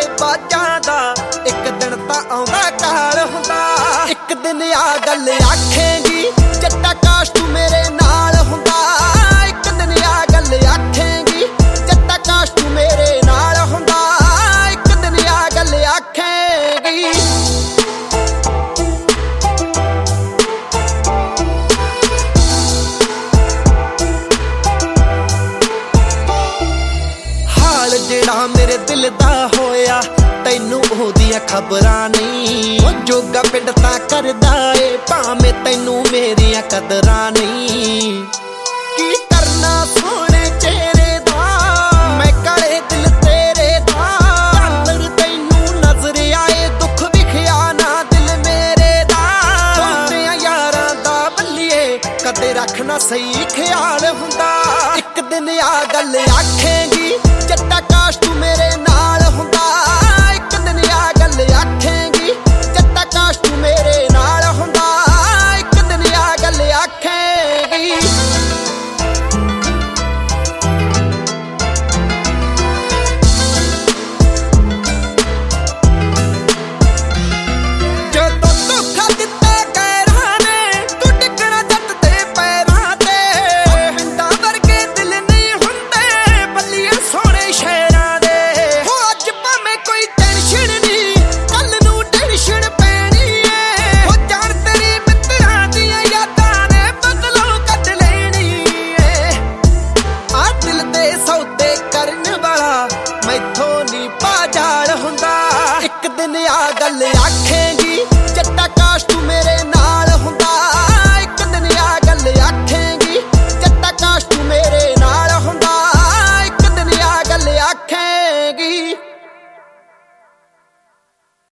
ਬਾਜਾਂ ਦਾ ਇੱਕ ਦਿਨ ਤਾਂ ਆਉਂਦਾ ਕਾਲ ਹੁੰਦਾ। ਇੱਕ ਦਿਨ ਆ ਗੱਲ ਆਖੇਂਗੀ ਜੱਟਾ ਕਾਸ਼ ਤੂੰ ਮੇਰੇ ਨਾਲ ਹੁੰਦਾ। ਇੱਕ ਦਿਨ ਆ ਗੱਲ ਆਖੇਂਗੀ ਜੱਟਾ ਕਾਸ਼ ਤੂੰ ਮੇਰੇ ਨਾਲ ਹੁੰਦਾ। ਇੱਕ ਦਿਨ ਆ ਗੱਲ ਆਖੇਂਗੀ। ਹਾਲ ਜਿਹੜਾ ਮੇਰੇ ਦਿਲ ਦਾ ਹੋਇਆ ਤੈਨੂੰ ਉਹਦੀਆਂ ਖਬਰਾਂ ਨਹੀਂ। ਉਹ ਜੋਗਾ ਪਿੰਡ ਤਾਂ ਕਰਦਾ ਏ ਭਾਵੇਂ ਤੈਨੂੰ ਮੇਰੀਆਂ ਕਦਰਾਂ ਨਹੀਂ। ਕੀ ਕਰਨਾ ਸੋਹਣੇ ਚਿਹਰੇ ਦਾ ਮੈਂ ਕਾਲੇ ਦਿਲ ਤੇਰੇ ਦਾ। ਅੰਦਰ ਤੈਨੂੰ ਨਜ਼ਰ ਆਏ ਦੁੱਖ ਵਿਖਿਆ ਨਾ ਦਿਲ ਮੇਰੇ ਦਾ। ਸੋਹਣਿਆਂ ਯਾਰਾਂ ਦਾ ਬੱਲੀਏ ਕਦੇ ਰੱਖਣਾ ਸਹੀ ਖਿਆਲ ਹੁੰਦਾ। ਇੱਕ ਦਿਨ ਆ ਗੱਲ ਆਖੇਂਗੀ ਜੱਟਾ ਕਾਸ਼ ਤੂੰ ਮੇਰੇ ਨਾਲ ਹੁੰਦਾ। ਇੱਕ ਦਿਨ ਆ ਗੱਲ ਆਖੇਂਗੀ ਜੱਟਾ ਕਾਸ਼ ਤੂੰ ਮੇਰੇ ਨਾਲ ਹੁੰਦਾ। ਇੱਕ ਦਿਨ ਆ ਗੱਲ ਆਖੇਂਗੀ। ਜਦੋਂ ਧੋਖਾ ਦਿੱਤਾ ਗੈਰਾਂ ਨੇ ਤੂੰ ਡਿੱਗਣਾ ਜੱਟ ਦੇ ਪੈਰਾਂ ਤੇ। ਪਿੰਡਾਂ ਵਰਗੇ ਦਿਲ ਨਹੀਂ ਹੁੰਦੇ ਬੱਲੀਏ ਸੋਹਣੇ ਸ਼ਹਿਰਾਂ ਦੇ। ਹੋ ਅੱਜ ਭਾਵੇਂ ਕੋਈ ਟੈਨਸ਼ਨ ਨਹੀਂ ਕੱਲ ਨੂੰ ਟੈਨਸ਼ਨ ਪੈਣੀ ਏ। ਹੋ ਜਾਣ ਤੇਰੀ ਮਿੱਤਰਾਂ ਦੀਆਂ ਯਾਦਾਂ ਨੇ ਬਦਲੋਂ ਕੱਢ ਲੈਣੀ ਏ। ਆ ਦਿਲ ਦੇ ਸੌਦੇ ਕਰਨ ਵਾਲਾ ਮੈਥੋਂ ਨੀ ਬਾਜ਼ਾਰ ਹੁੰਦਾ। ਇੱਕ ਦਿਨ ਆ ਗੱਲ ਆਖੇ